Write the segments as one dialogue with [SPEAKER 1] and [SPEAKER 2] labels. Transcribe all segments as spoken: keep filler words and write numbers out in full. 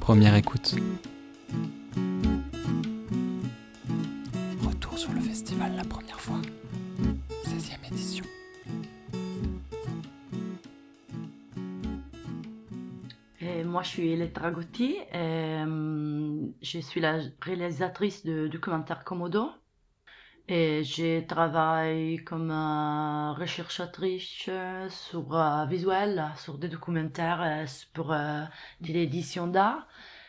[SPEAKER 1] Première écoute. Retour sur le festival la première fois. seizième édition.
[SPEAKER 2] Et moi, je suis Elettra Gotti. Et, euh, je suis la réalisatrice de documentaire Komodo. Et je travaille comme euh, recherchatrice sur euh, visuel, sur des documentaires euh, pour euh, de l'édition d'art.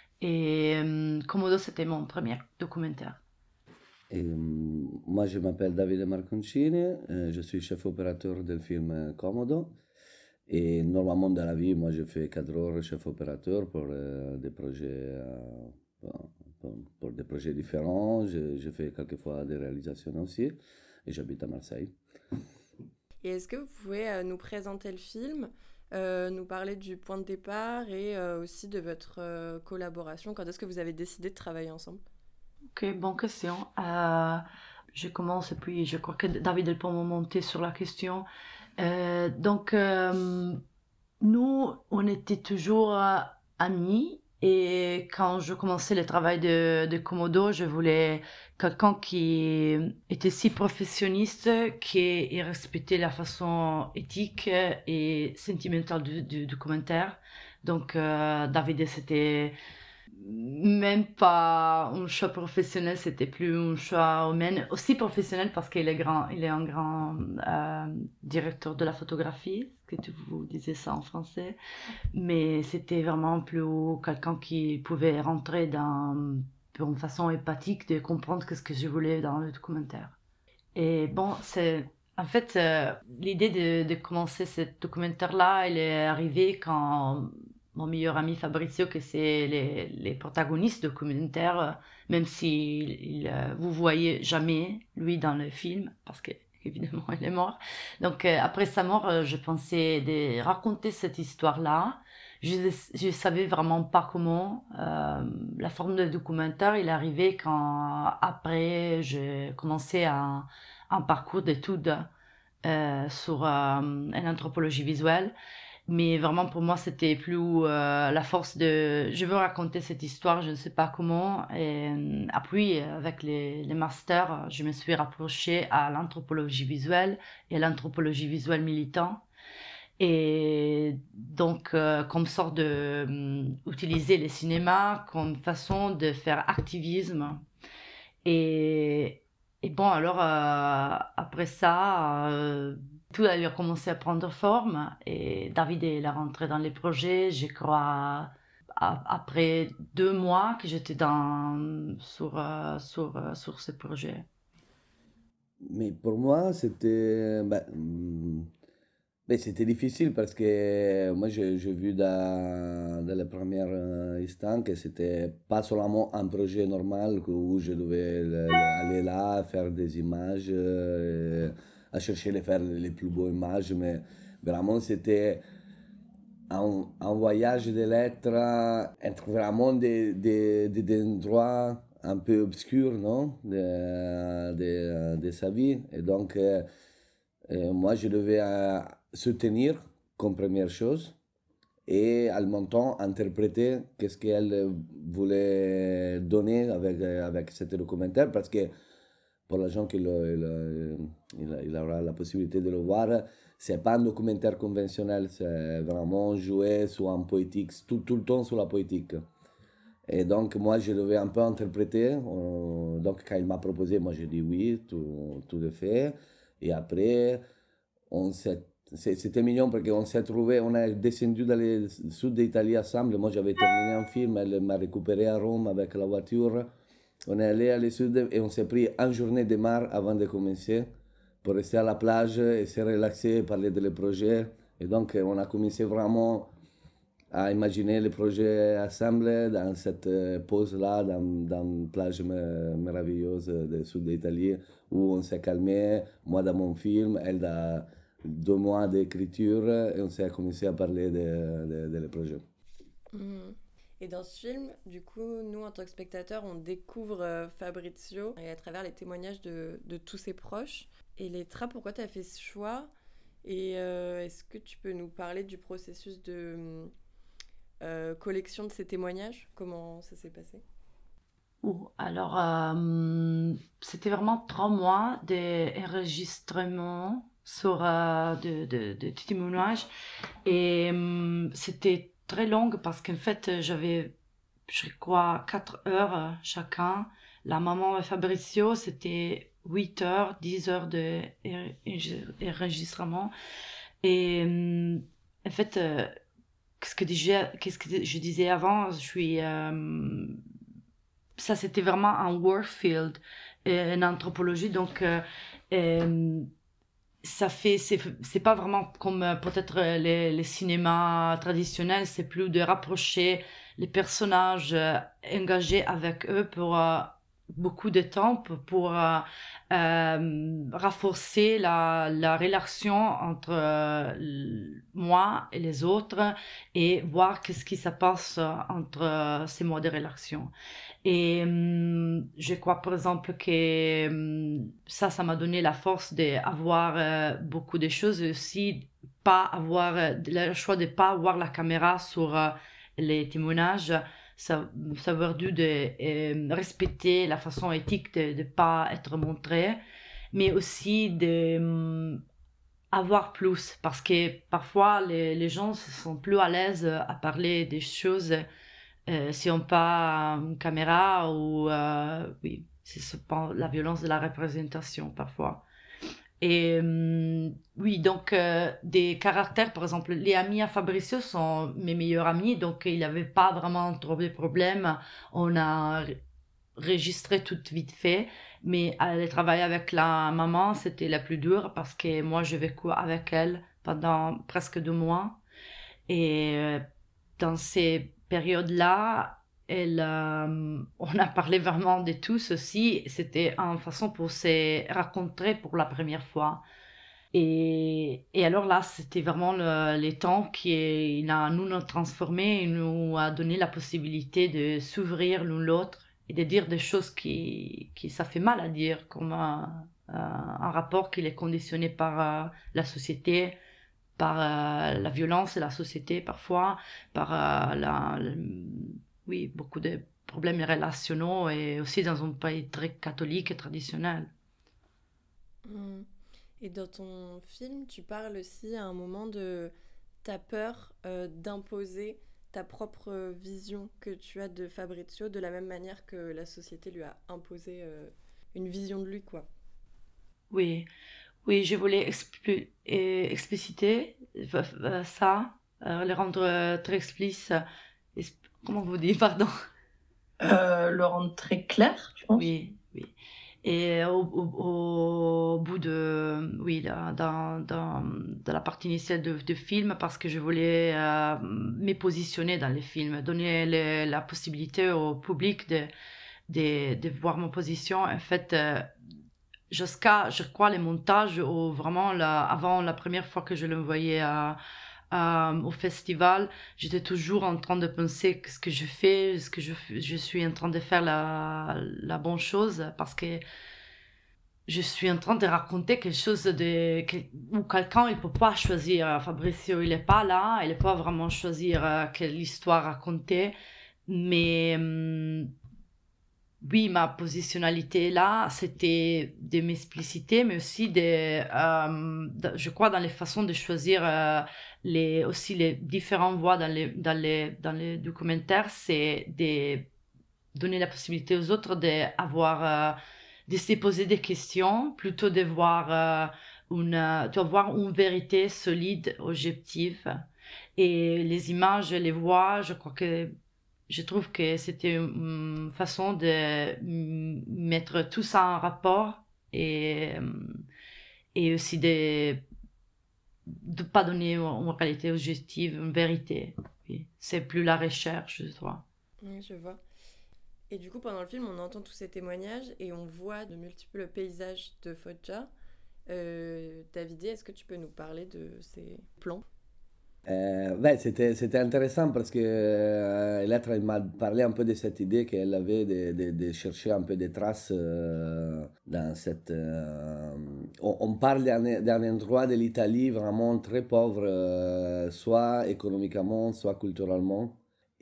[SPEAKER 2] Et euh, Komodo, c'était mon premier documentaire.
[SPEAKER 3] Et, euh, moi, je m'appelle Davide Marconcini, euh, je suis chef opérateur du film euh, Komodo. Et normalement, dans la vie, moi, je fais quatre heures chef opérateur pour euh, des projets, euh, pour, pour des projets différents. Je, je fais quelquefois des réalisations aussi. Et j'habite à Marseille.
[SPEAKER 4] Et est-ce que vous pouvez euh, nous présenter le film, euh, nous parler du point de départ et euh, aussi de votre euh, collaboration? Quand est-ce que vous avez décidé de travailler ensemble?
[SPEAKER 2] Ok, bonne question. Euh, je commence et puis je crois que David elle peut me monter sur la question. Euh, donc, euh, nous, on était toujours euh, amis. Et quand je commençais le travail de, de Komodo, je voulais quelqu'un qui était si professionniste, qui respectait la façon éthique et sentimentale du, du documentaire. Donc, euh, David, c'était même pas un choix professionnel, c'était plus un choix humain, aussi professionnel parce qu'il est grand, il est un grand euh, directeur de la photographie, que tu vous disais ça en français, mais c'était vraiment plus quelqu'un qui pouvait rentrer dans une façon empathique de comprendre ce que je voulais dans le documentaire. Et bon, c'est en fait euh, l'idée de, de commencer ce documentaire-là, elle est arrivée quand mon meilleur ami Fabrizio, que c'est les, les protagonistes documentaires, euh, même si il, euh, vous voyez jamais lui dans le film, parce que évidemment il est mort. Donc euh, après sa mort, euh, je pensais de raconter cette histoire-là. Je ne savais vraiment pas comment. Euh, la forme de documentaire, il est arrivé quand après j'ai commencé à un parcours d'études euh, sur euh, une anthropologie visuelle. Mais vraiment, pour moi, c'était plus euh, la force de... Je veux raconter cette histoire, je ne sais pas comment. Et euh, après, avec les, les masters, je me suis rapprochée à l'anthropologie visuelle et l'anthropologie visuelle militant. Et donc, euh, comme sorte de... euh, utiliser le cinéma comme façon de faire activisme. Et, et bon, alors, euh, après ça, euh, tout a commencé à prendre forme et David est rentré dans les projets, je crois, à- après deux mois que j'étais dans, sur, euh, sur, euh, sur ce projet.
[SPEAKER 3] Mais pour moi, c'était bah, mm, ben, c'était difficile parce que moi, j'ai j'ai vu dans, dans les premiers euh, instants que c'était pas seulement un projet normal que- où je devais le- le- aller là, faire des images, euh, à chercher les faire les plus beaux images, mais vraiment c'était un, un voyage de lettres entre vraiment des, des, des- des endroits un peu obscurs, non? De, de, de sa vie. Et donc, euh, euh, moi, je devais euh, soutenir comme première chose et en même temps interpréter qu'est-ce qu'elle voulait donner avec, euh, avec ce documentaire parce que pour les gens qui le, le- il, il aura la possibilité de le voir, c'est pas un documentaire conventionnel, c'est vraiment jouer sur un poétique, tout, tout le temps sur la poétique. Et donc, moi, je devais un peu interpréter. euh, donc, quand il m'a proposé, moi, j'ai dit oui, tout, tout est fait. Et après, on s'est, c'est- c'était mignon parce qu'on s'est trouvé, on est descendu dans le sud d'Italie ensemble. Moi, j'avais terminé un film, elle m'a récupéré à Rome avec la voiture. On est allé à le sud et on s'est pris une journée de mar avant de commencer pour rester à la plage et se relaxer, parler de les projets. Et donc, on a commencé vraiment à imaginer les projets ensemble dans cette euh, pause-là, dans, dans une plage me- merveilleuse du sud d'Italie où on s'est calmé, moi dans mon film, elle dans deux mois d'écriture, et on s'est commencé à parler de, de, de les projets.
[SPEAKER 4] Mhm. Et dans ce film, du coup, nous, en tant que spectateurs, on découvre euh, Fabrizio et à travers les témoignages de, de tous ses proches. Et Létra, pourquoi tu as fait ce choix? Et euh, est-ce que tu peux nous parler du processus de, euh, collection de ces témoignages? Comment ça s'est passé?
[SPEAKER 2] Ouh, alors, euh, c'était vraiment trois mois d'enregistrement sur euh, de, de, de témoignages. Et hum, c'était très long parce qu'en fait, j'avais, je crois, quatre heures euh, chacun. La maman et Fabrizio, c'était huit heures, dix heures d'enregistrement. Et hum, en fait, euh, qu'est-ce que, déjà- qu'est-ce que je disais avant, je suis... euh, ça, c'était vraiment un workfield, euh, une anthropologie. Donc, euh, euh, ça fait, c'est, c'est pas vraiment comme euh, peut-être euh, les, les cinémas traditionnels, c'est plus de rapprocher les personnages, euh, engagés avec eux pour euh, beaucoup de temps, pour, pour, euh, euh, renforcer la, la relation entre euh, l- moi et les autres et voir qu'est-ce qui se passe euh, entre euh, ces modes de relation. Et hum, je crois par exemple que hum, ça, ça m'a donné la force d'avoir euh, beaucoup de choses et aussi pas avoir euh, le choix de pas avoir la caméra sur euh, les témoignages, ça, ça veut dire de euh, respecter la façon éthique de ne pas être montré, mais aussi de hum, avoir plus parce que parfois les, les gens se sont plus à l'aise à parler des choses euh, si on pas une caméra ou euh, oui, c'est ce- la violence de la représentation parfois. Et hum, oui, donc euh, des caractères, par exemple, les amis à Fabricio sont mes meilleurs amis, donc il n'avait pas vraiment trop de problèmes. On a r- enregistré tout vite fait, mais aller travailler avec la maman, c'était la plus dure parce que moi, j'ai vécu avec elle pendant presque deux mois. Et euh, dans ces périodes-là, elle, euh, on a parlé vraiment de tout ceci. C'était une façon pour se rencontrer pour la première fois. Et, et alors là, c'était vraiment le, les temps qui est- il a nous a transformés, il nous a donné la possibilité de s'ouvrir l'un l'autre et de dire des choses qui, qui ça fait mal à dire, comme un, un- un rapport qui est conditionné par euh, la société, par euh, la violence de la société parfois, par euh, la, le- oui, beaucoup de problèmes relationnels et aussi dans un pays très catholique et traditionnel.
[SPEAKER 4] Hmm. Et dans ton film, tu parles aussi à un moment de ta peur euh, d'imposer ta propre vision que tu as de Fabrizio, de la même manière que la société lui a imposé euh, une vision de lui, quoi.
[SPEAKER 2] Oui, oui, je voulais expli- euh, expliciter euh, euh, ça, euh, le rendre euh, très explicite. Esp- Comment vous dites, pardon?
[SPEAKER 5] Euh, le rendre très clair, tu penses?
[SPEAKER 2] Oui, oui. Et au, au- au bout de, oui, dans, dans, dans- dans la partie initiale de, de film, parce que je voulais euh, me positionner dans les films, donner le- la possibilité au public de, de, de voir mon position. En fait, euh, jusqu'à, je crois, les montages, ou vraiment la, avant la première fois que je le voyais à, à- au festival, j'étais toujours en train de penser que ce que je fais, ce que je, je suis en train de faire la, la bonne chose, parce que je suis en train de raconter quelque chose de, que- où quelqu'un il peut pas choisir. Fabricio, il est pas là, il ne peut pas vraiment choisir euh, quelle histoire raconter, mais hum, oui, ma positionnalité là, c'était de m'expliciter, mais aussi de, euh, de- je crois, dans les façons de choisir euh, les, aussi les différentes voix dans les, dans les, dans les documentaires, c'est de donner la possibilité aux autres d'avoir, euh, de se poser des questions, plutôt de voir euh, une, euh, de voir une vérité solide, objective. Et les images, les voix, je crois que je trouve que c'était une façon de mm, mettre tout ça en rapport et, euh, et aussi de ne pas donner une réalité objective, une vérité. Oui. C'est plus la recherche, je crois.
[SPEAKER 4] Oui, je vois. Et du coup, pendant le film, on entend tous ces témoignages et on voit de multiples paysages de Foggia. Euh, David, est-ce que tu peux nous parler de ces plans?
[SPEAKER 3] Euh, ouais, c'était, c'était intéressant parce que euh, l'être elle m'a parlé un peu de cette idée qu'elle avait de, de- de chercher un peu des traces euh, dans cette... euh, on, on parle d'un, d'un endroit de l'Italie vraiment très pauvre, euh, soit économiquement, soit culturellement.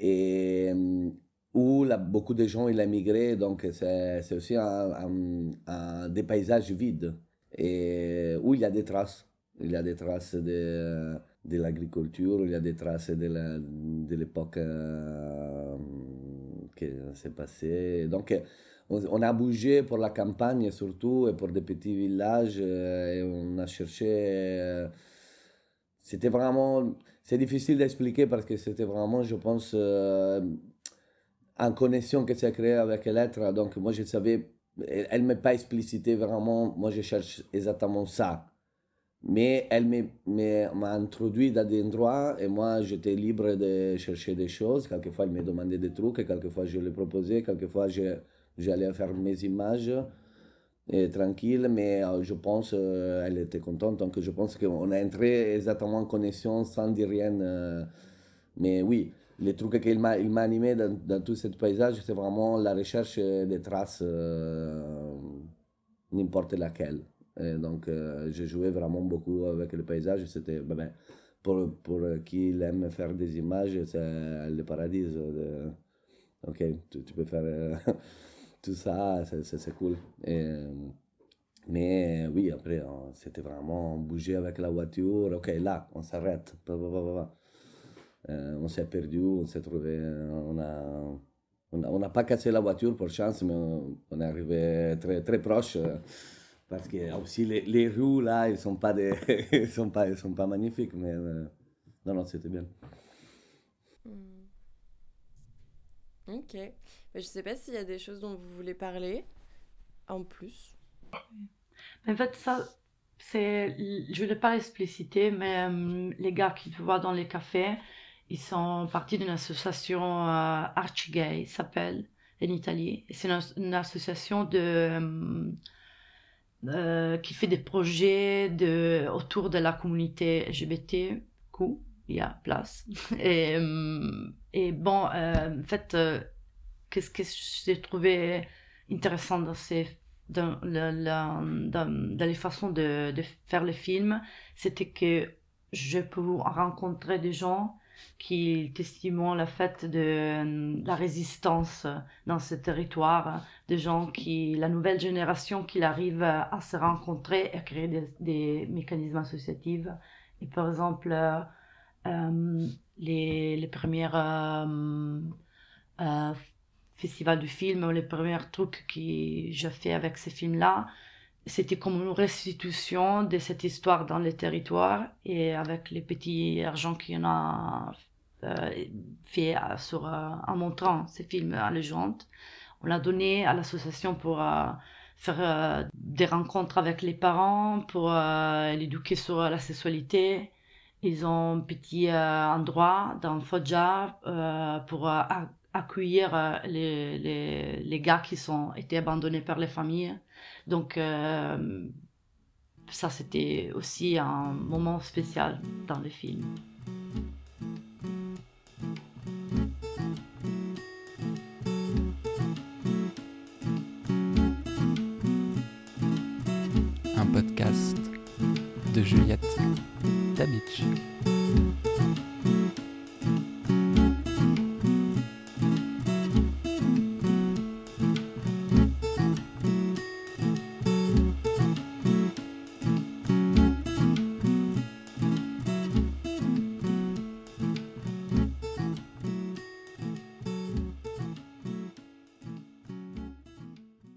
[SPEAKER 3] et euh, où là, beaucoup de gens ils ont migré, donc c'est, c'est aussi un, un- un- des paysages vides, et où il y a des traces. Il y a des traces de, de l'agriculture, il y a des traces de, la- de l'époque euh, qui s'est passée. Donc, on, on a bougé pour la campagne surtout et pour des petits villages euh, et on a cherché. euh, C'était vraiment. C'est difficile d'expliquer parce que c'était vraiment, je pense, euh, en connexion que s'est créée avec l'être. Donc, moi, je savais. Elle ne m'a pas explicité vraiment. Moi, je cherche exactement ça. Mais elle m'a m'a- m'a introduit dans des endroits et moi j'étais libre de chercher des choses. Quelquefois elle me demandait des trucs, et quelquefois je lui proposais, quelquefois je- j'allais faire mes images et tranquille, mais euh, je pense euh, elle était contente. Donc je pense qu'on a entré exactement en connexion sans dire rien. euh, mais oui, les trucs qu'il m'a il m'a animé dans, dans tout ce paysage, c'est vraiment la recherche des traces, euh, n'importe laquelle. Et donc, euh, j'ai joué vraiment beaucoup avec le paysage. C'était, ben, ben, pour, pour qui aime faire des images, c'est le paradis. de- ok, tu, tu peux faire euh, tout ça, c'est, c'est- c'est cool. Et, euh, mais oui, après, on- c'était vraiment bouger avec la voiture. Ok, là, on s'arrête. Pa, pa, pa, pa, pa. Euh, on s'est perdu, on s'est trouvé, on a, on a- on n'a pas cassé la voiture pour chance, mais on, on est arrivé très, très proche. euh, Parce que aussi les, les rues là, ils sont pas des, ils sont pas, ils sont pas magnifiques, mais euh, non, non, c'était bien.
[SPEAKER 4] Hmm. Ok. Mais je sais pas s'il y a des choses dont vous voulez parler en plus.
[SPEAKER 2] En fait, ça, c'est, je ne l'ai pas explicité, mais euh, les gars qui tu vois dans les cafés, ils sont partis d'une association euh, Archigay, s'appelle, en Italie. Et c'est une, as- une association de, euh, euh, qui fait des projets de, autour de la communauté L G B T Q, il y a place. Et, euh, et bon, euh, en fait, euh, qu'est-ce que j'ai trouvé intéressant dans ces dans, la- la- dans- dans les façons de, de faire le film, c'était que je peux rencontrer des gens qui testimonient le fait de euh, la résistance dans ce territoire, des gens qui, la nouvelle génération qui arrive à, à se rencontrer et à créer des, des mécanismes associatifs. Et par exemple, euh, euh, les, les premières euh, euh, festivals du film, les premiers trucs que j'ai fait avec ces films-là, c'était comme une restitution de cette histoire dans les territoires et avec les petits argent qu'on a euh, fait euh, sur, euh, en montrant ces films à légendes. On l'a donné à l'association pour euh, faire euh, des rencontres avec les parents, pour euh, l'éduquer sur la sexualité. Ils ont un petit euh, endroit dans Foggia euh, pour euh, a- accueillir euh, les, les, les gars qui ont été abandonnés par les familles. Donc, euh, ça, c'était aussi un moment spécial dans le film.
[SPEAKER 1] Un podcast de Juliette Dabitch.